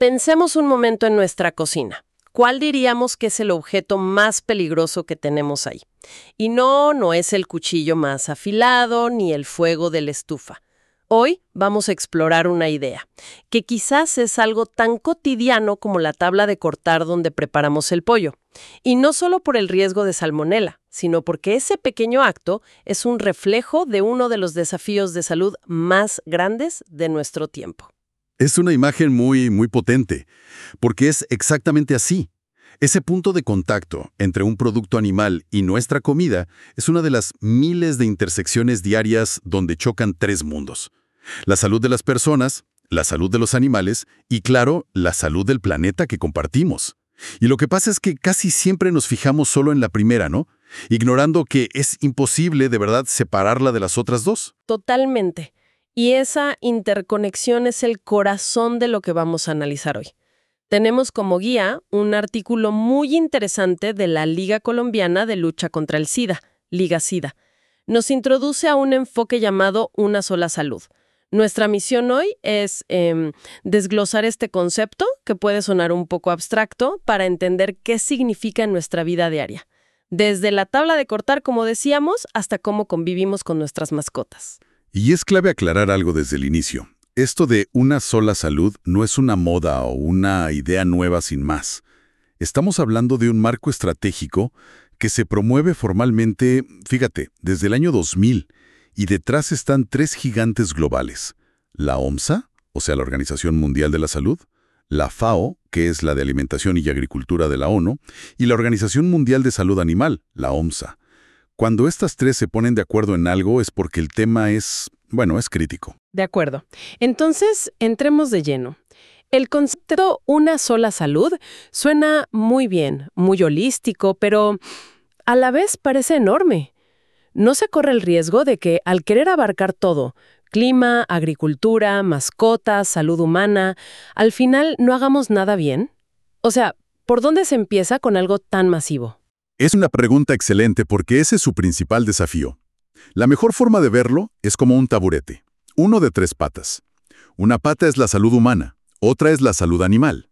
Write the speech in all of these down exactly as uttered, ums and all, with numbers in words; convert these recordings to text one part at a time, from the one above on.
Pensemos un momento en nuestra cocina. ¿Cuál diríamos que es el objeto más peligroso que tenemos ahí? Y no, no es el cuchillo más afilado ni el fuego de la estufa. Hoy vamos a explorar una idea, que quizás es algo tan cotidiano como la tabla de cortar donde preparamos el pollo. Y no solo por el riesgo de salmonela, sino porque ese pequeño acto es un reflejo de uno de los desafíos de salud más grandes de nuestro tiempo. Es una imagen muy, muy potente, porque es exactamente así. Ese punto de contacto entre un producto animal y nuestra comida es una de las miles de intersecciones diarias donde chocan tres mundos. La salud de las personas, la salud de los animales y, claro, la salud del planeta que compartimos. Y lo que pasa es que casi siempre nos fijamos solo en la primera, ¿no? Ignorando que es imposible de verdad separarla de las otras dos. Totalmente. Y esa interconexión es el corazón de lo que vamos a analizar hoy. Tenemos como guía un artículo muy interesante de la Liga Colombiana de Lucha contra el SIDA, Liga SIDA. Nos introduce a un enfoque llamado Una sola salud. Nuestra misión hoy es eh, desglosar este concepto, que puede sonar un poco abstracto, para entender qué significa en nuestra vida diaria. Desde la tabla de cortar, como decíamos, hasta cómo convivimos con nuestras mascotas. Y es clave aclarar algo desde el inicio. Esto de una sola salud no es una moda o una idea nueva sin más. Estamos hablando de un marco estratégico que se promueve formalmente, fíjate, desde el año dos mil, y detrás están tres gigantes globales. La OMSA, o sea, la Organización Mundial de la Salud, la FAO, que es la de Alimentación y Agricultura de la ONU, y la Organización Mundial de Salud Animal, la OMSA. Cuando estas tres se ponen de acuerdo en algo es porque el tema es, bueno, es crítico. De acuerdo. Entonces, entremos de lleno. El concepto una sola salud suena muy bien, muy holístico, pero a la vez parece enorme. ¿No se corre el riesgo de que, al querer abarcar todo, clima, agricultura, mascotas, salud humana, al final no hagamos nada bien? O sea, ¿por dónde se empieza con algo tan masivo? Es una pregunta excelente porque ese es su principal desafío. La mejor forma de verlo es como un taburete, uno de tres patas. Una pata es la salud humana, otra es la salud animal.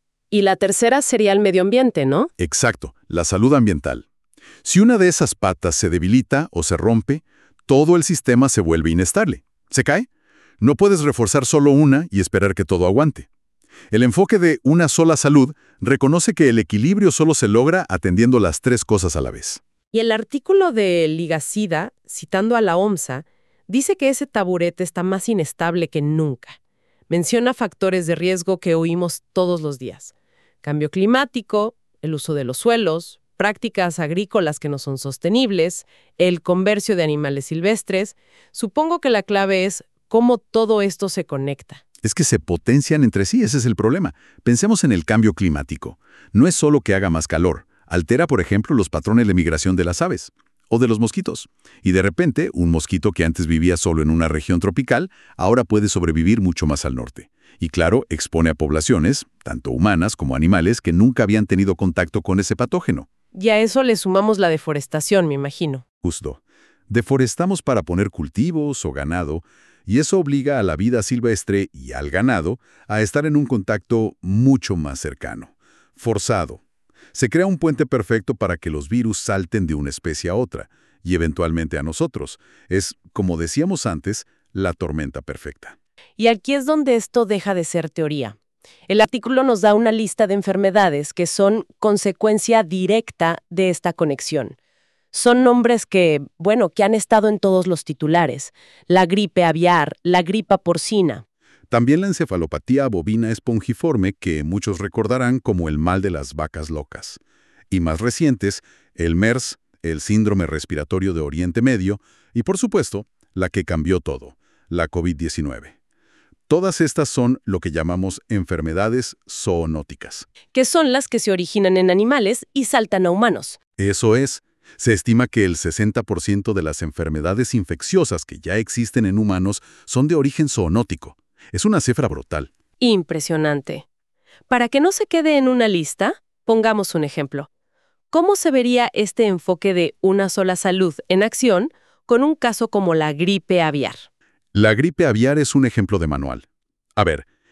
Y la tercera sería el medio ambiente, ¿no? Exacto, la salud ambiental. Si una de esas patas se debilita o se rompe, todo el sistema se vuelve inestable. ¿Se cae? No puedes reforzar solo una y esperar que todo aguante. El enfoque de una sola salud reconoce que el equilibrio solo se logra atendiendo las tres cosas a la vez. Y el artículo de Liga SIDA, citando a la OMSA, dice que ese taburete está más inestable que nunca. Menciona factores de riesgo que oímos todos los días. Cambio climático, el uso de los suelos, prácticas agrícolas que no son sostenibles, el comercio de animales silvestres. Supongo que la clave es cómo todo esto se conecta. Es que se potencian entre sí, ese es el problema. Pensemos en el cambio climático. No es solo que haga más calor. Altera, por ejemplo, los patrones de migración de las aves o de los mosquitos. Y de repente, un mosquito que antes vivía solo en una región tropical, ahora puede sobrevivir mucho más al norte. Y claro, expone a poblaciones, tanto humanas como animales, que nunca habían tenido contacto con ese patógeno. Y a eso le sumamos la deforestación, me imagino. Justo. Deforestamos para poner cultivos o ganado, y eso obliga a la vida silvestre y al ganado a estar en un contacto mucho más cercano, forzado. Se crea un puente perfecto para que los virus salten de una especie a otra, y eventualmente a nosotros. Es, como decíamos antes, la tormenta perfecta. Y aquí es donde esto deja de ser teoría. El artículo nos da una lista de enfermedades que son consecuencia directa de esta conexión. Son nombres que, bueno, que han estado en todos los titulares. La gripe aviar, la gripa porcina. También la encefalopatía bovina espongiforme, que muchos recordarán como el mal de las vacas locas. Y más recientes, el MERS, el síndrome respiratorio de Oriente Medio, y por supuesto, la que cambió todo, la COVID diecinueve. Todas estas son lo que llamamos enfermedades zoonóticas. Que son las que se originan en animales y saltan a humanos. Eso es. Se estima que el sesenta por ciento de las enfermedades infecciosas que ya existen en humanos son de origen zoonótico. Es una cifra brutal. Impresionante. Para que no se quede en una lista, pongamos un ejemplo. ¿Cómo se vería este enfoque de una sola salud en acción con un caso como la gripe aviar? La gripe aviar es un ejemplo de manual. A ver,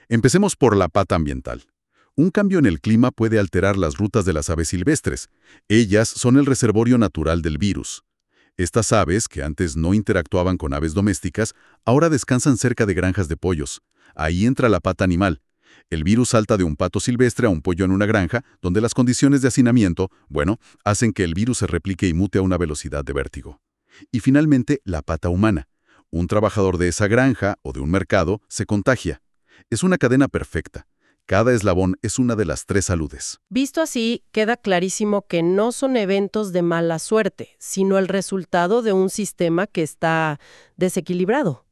Empecemos por la pata ambiental. Un cambio en el clima puede alterar las rutas de las aves silvestres. Ellas son el reservorio natural del virus. Estas aves, que antes no interactuaban con aves domésticas, ahora descansan cerca de granjas de pollos. Ahí entra la pata animal. El virus salta de un pato silvestre a un pollo en una granja, donde las condiciones de hacinamiento, bueno, hacen que el virus se replique y mute a una velocidad de vértigo. Y finalmente, la pata humana. Un trabajador de esa granja o de un mercado se contagia. Es una cadena perfecta. Cada eslabón es una de las tres saludes. Visto así, queda clarísimo que no son eventos de mala suerte, sino el resultado de un sistema que está desequilibrado.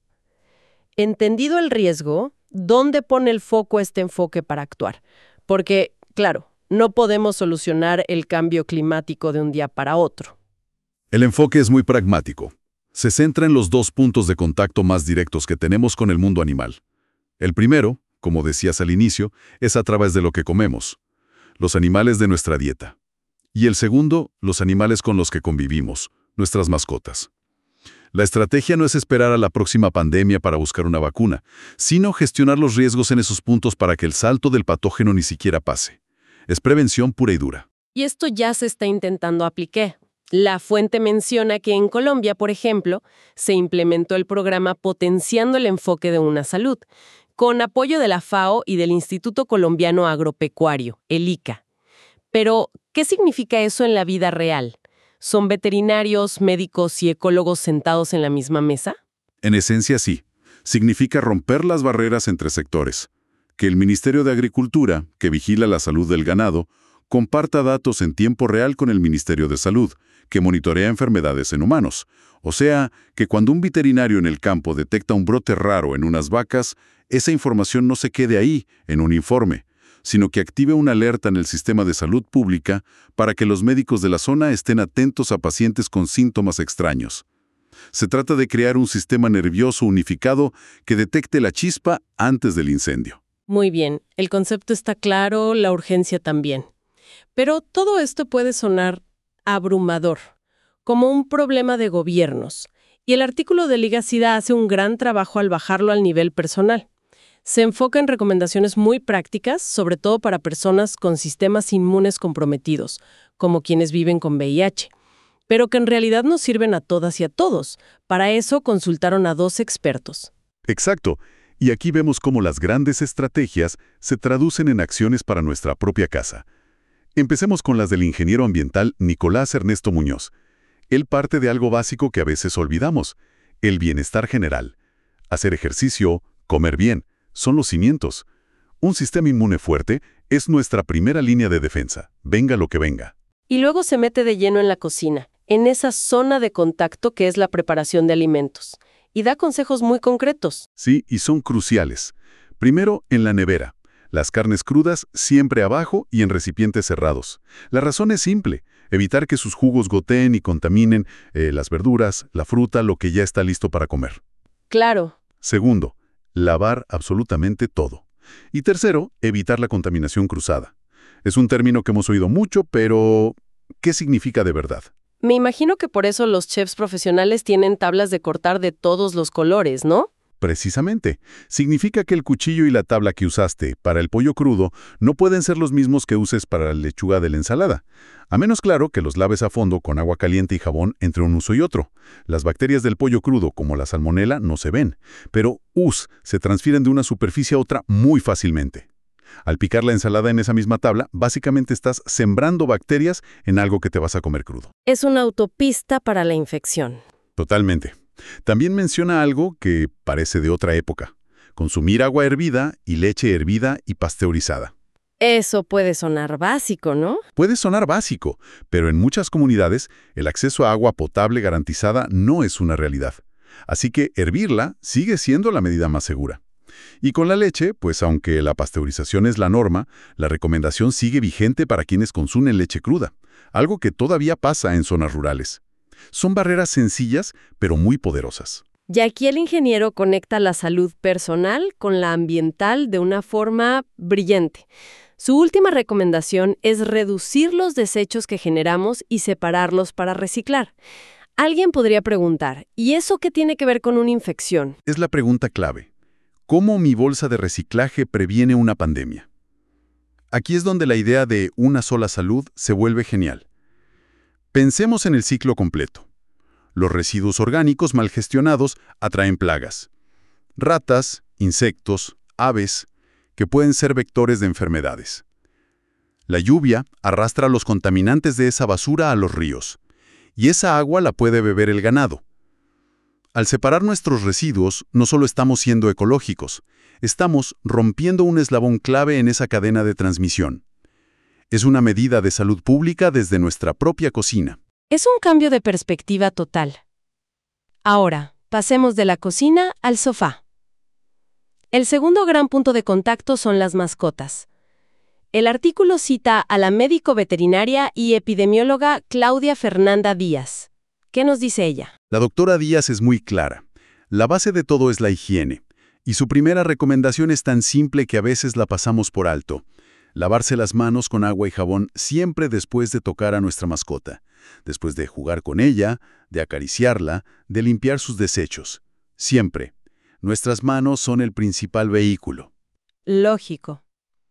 Entendido el riesgo, ¿dónde pone el foco este enfoque para actuar? Porque, claro, no podemos solucionar el cambio climático de un día para otro. El enfoque es muy pragmático. Se centra en los dos puntos de contacto más directos que tenemos con el mundo animal. El primero, como decías al inicio, es a través de lo que comemos, los animales de nuestra dieta. Y el segundo, los animales con los que convivimos, nuestras mascotas. La estrategia no es esperar a la próxima pandemia para buscar una vacuna, sino gestionar los riesgos en esos puntos para que el salto del patógeno ni siquiera pase. Es prevención pura y dura. Y esto ya se está intentando aplicar. La fuente menciona que en Colombia, por ejemplo, se implementó el programa Potenciando el Enfoque de una Salud, con apoyo de la FAO y del Instituto Colombiano Agropecuario, el I C A. Pero, ¿qué significa eso en la vida real? ¿Son veterinarios, médicos y ecólogos sentados en la misma mesa? En esencia, sí. Significa romper las barreras entre sectores. Que el Ministerio de Agricultura, que vigila la salud del ganado, comparta datos en tiempo real con el Ministerio de Salud, que monitorea enfermedades en humanos. O sea, que cuando un veterinario en el campo detecta un brote raro en unas vacas, esa información no se quede ahí, en un informe, sino que active una alerta en el sistema de salud pública para que los médicos de la zona estén atentos a pacientes con síntomas extraños. Se trata de crear un sistema nervioso unificado que detecte la chispa antes del incendio. Muy bien, el concepto está claro, la urgencia también. Pero todo esto puede sonar abrumador, como un problema de gobiernos, y el artículo de Liga SIDA hace un gran trabajo al bajarlo al nivel personal. Se enfoca en recomendaciones muy prácticas, sobre todo para personas con sistemas inmunes comprometidos, como quienes viven con V I H, pero que en realidad no sirven a todas y a todos. Para eso consultaron a dos expertos. Exacto. Y aquí vemos cómo las grandes estrategias se traducen en acciones para nuestra propia casa. Empecemos con las del ingeniero ambiental Nicolás Ernesto Muñoz. Él parte de algo básico que a veces olvidamos, el bienestar general. Hacer ejercicio, comer bien, son los cimientos. Un sistema inmune fuerte es nuestra primera línea de defensa, venga lo que venga. Y luego se mete de lleno en la cocina, en esa zona de contacto que es la preparación de alimentos, y da consejos muy concretos. Sí, y son cruciales. Primero, en la nevera. Las carnes crudas siempre abajo y en recipientes cerrados. La razón es simple, evitar que sus jugos goteen y contaminen eh, las verduras, la fruta, lo que ya está listo para comer. Claro. Segundo, lavar absolutamente todo. Y tercero, evitar la contaminación cruzada. Es un término que hemos oído mucho, pero ¿qué significa de verdad? Me imagino que por eso los chefs profesionales tienen tablas de cortar de todos los colores, ¿no? Precisamente. Significa que el cuchillo y la tabla que usaste para el pollo crudo no pueden ser los mismos que uses para la lechuga de la ensalada. A menos claro que los laves a fondo con agua caliente y jabón entre un uso y otro. Las bacterias del pollo crudo, como la salmonela, no se ven, pero us se transfieren de una superficie a otra muy fácilmente. Al picar la ensalada en esa misma tabla, básicamente estás sembrando bacterias en algo que te vas a comer crudo. Es una autopista para la infección. Totalmente. También menciona algo que parece de otra época. Consumir agua hervida y leche hervida y pasteurizada. Eso puede sonar básico, ¿no? Puede sonar básico, pero en muchas comunidades el acceso a agua potable garantizada no es una realidad. Así que hervirla sigue siendo la medida más segura. Y con la leche, pues aunque la pasteurización es la norma, la recomendación sigue vigente para quienes consumen leche cruda, algo que todavía pasa en zonas rurales. Son barreras sencillas, pero muy poderosas. Y aquí el ingeniero conecta la salud personal con la ambiental de una forma brillante. Su última recomendación es reducir los desechos que generamos y separarlos para reciclar. Alguien podría preguntar, ¿y eso qué tiene que ver con una infección? Es la pregunta clave. ¿Cómo mi bolsa de reciclaje previene una pandemia? Aquí es donde la idea de una sola salud se vuelve genial. Pensemos en el ciclo completo. Los residuos orgánicos mal gestionados atraen plagas. Ratas, insectos, aves, que pueden ser vectores de enfermedades. La lluvia arrastra los contaminantes de esa basura a los ríos, y esa agua la puede beber el ganado. Al separar nuestros residuos, no solo estamos siendo ecológicos, estamos rompiendo un eslabón clave en esa cadena de transmisión. Es una medida de salud pública desde nuestra propia cocina. Es un cambio de perspectiva total. Ahora, pasemos de la cocina al sofá. El segundo gran punto de contacto son las mascotas. El artículo cita a la médico veterinaria y epidemióloga Claudia Fernanda Díaz. ¿Qué nos dice ella? La doctora Díaz es muy clara. La base de todo es la higiene, y su primera recomendación es tan simple que a veces la pasamos por alto. Lavarse las manos con agua y jabón siempre después de tocar a nuestra mascota, después de jugar con ella, de acariciarla, de limpiar sus desechos. Siempre. Nuestras manos son el principal vehículo. Lógico.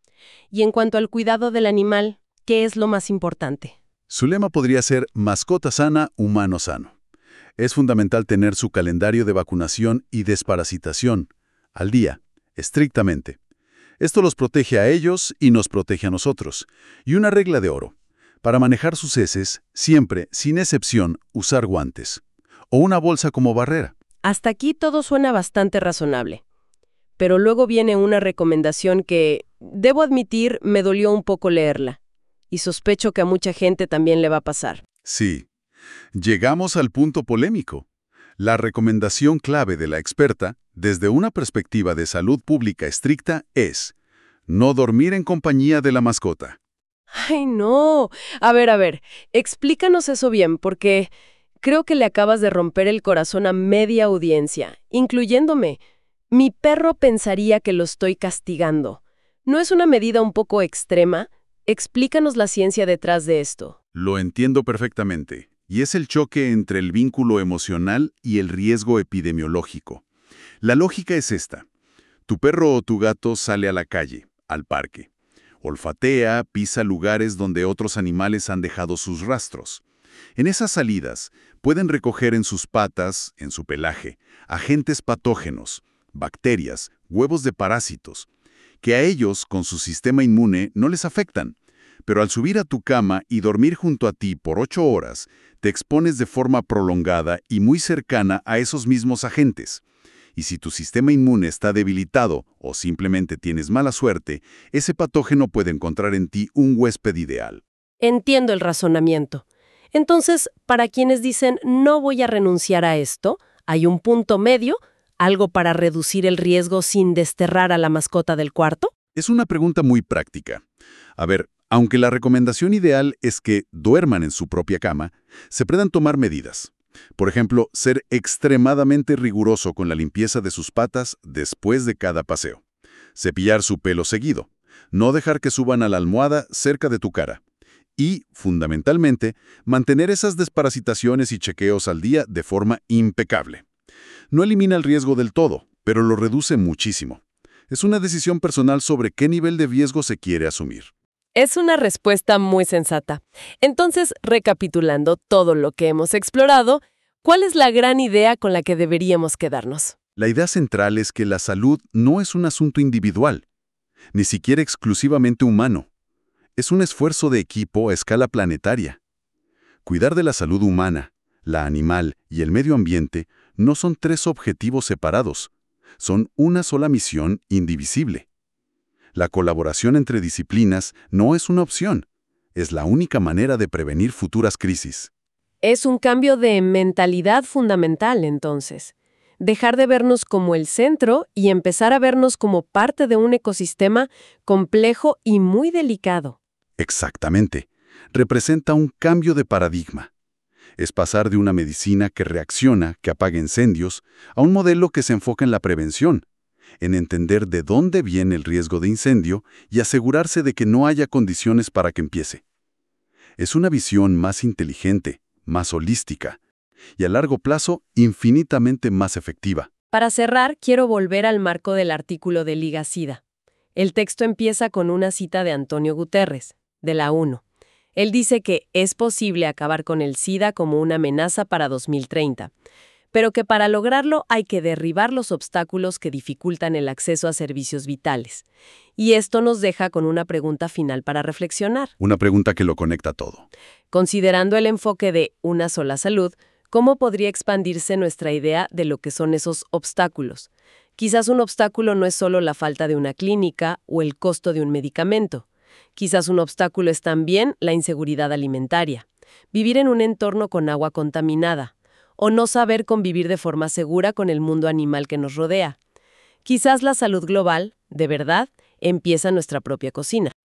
Y en cuanto al cuidado del animal, ¿qué es lo más importante? Su lema podría ser mascota sana, humano sano. Es fundamental tener su calendario de vacunación y desparasitación al día, estrictamente. Esto los protege a ellos y nos protege a nosotros. Y una regla de oro. Para manejar sus heces, siempre, sin excepción, usar guantes. O una bolsa como barrera. Hasta aquí todo suena bastante razonable. Pero luego viene una recomendación que, debo admitir, me dolió un poco leerla. Y sospecho que a mucha gente también le va a pasar. Sí. Llegamos al punto polémico. La recomendación clave de la experta, desde una perspectiva de salud pública estricta, es no dormir en compañía de la mascota. ¡Ay, no! A ver, a ver, explícanos eso bien, porque creo que le acabas de romper el corazón a media audiencia, incluyéndome. Mi perro pensaría que lo estoy castigando. ¿No es una medida un poco extrema? Explícanos la ciencia detrás de esto. Lo entiendo perfectamente, y es el choque entre el vínculo emocional y el riesgo epidemiológico. La lógica es esta. Tu perro o tu gato sale a la calle, al parque. Olfatea, pisa lugares donde otros animales han dejado sus rastros. En esas salidas, pueden recoger en sus patas, en su pelaje, agentes patógenos, bacterias, huevos de parásitos, que a ellos, con su sistema inmune, no les afectan. Pero al subir a tu cama y dormir junto a ti por ocho horas, te expones de forma prolongada y muy cercana a esos mismos agentes. Y si tu sistema inmune está debilitado o simplemente tienes mala suerte, ese patógeno puede encontrar en ti un huésped ideal. Entiendo el razonamiento. Entonces, para quienes dicen no voy a renunciar a esto, ¿hay un punto medio? ¿Algo para reducir el riesgo sin desterrar a la mascota del cuarto? Es una pregunta muy práctica. A ver, aunque la recomendación ideal es que duerman en su propia cama, se pueden tomar medidas. Por ejemplo, ser extremadamente riguroso con la limpieza de sus patas después de cada paseo. Cepillar su pelo seguido. No dejar que suban a la almohada cerca de tu cara. Y, fundamentalmente, mantener esas desparasitaciones y chequeos al día de forma impecable. No elimina el riesgo del todo, pero lo reduce muchísimo. Es una decisión personal sobre qué nivel de riesgo se quiere asumir. Es una respuesta muy sensata. Entonces, recapitulando todo lo que hemos explorado, ¿cuál es la gran idea con la que deberíamos quedarnos? La idea central es que la salud no es un asunto individual, ni siquiera exclusivamente humano. Es un esfuerzo de equipo a escala planetaria. Cuidar de la salud humana, la animal y el medio ambiente no son tres objetivos separados, son una sola misión indivisible. La colaboración entre disciplinas no es una opción, es la única manera de prevenir futuras crisis. Es un cambio de mentalidad fundamental, entonces. Dejar de vernos como el centro y empezar a vernos como parte de un ecosistema complejo y muy delicado. Exactamente. Representa un cambio de paradigma. Es pasar de una medicina que reacciona, que apaga incendios, a un modelo que se enfoca en la prevención, en entender de dónde viene el riesgo de incendio y asegurarse de que no haya condiciones para que empiece. Es una visión más inteligente, más holística y a largo plazo infinitamente más efectiva. Para cerrar, quiero volver al marco del artículo de Liga SIDA. El texto empieza con una cita de Antonio Guterres, de la ONU. Él dice que es posible acabar con el SIDA como una amenaza para dos mil treinta, pero que para lograrlo hay que derribar los obstáculos que dificultan el acceso a servicios vitales. Y esto nos deja con una pregunta final para reflexionar. Una pregunta que lo conecta todo. Considerando el enfoque de una sola salud, ¿cómo podría expandirse nuestra idea de lo que son esos obstáculos? Quizás un obstáculo no es solo la falta de una clínica o el costo de un medicamento. Quizás un obstáculo es también la inseguridad alimentaria, vivir en un entorno con agua contaminada, o no saber convivir de forma segura con el mundo animal que nos rodea. Quizás la salud global, de verdad, empieza en nuestra propia cocina.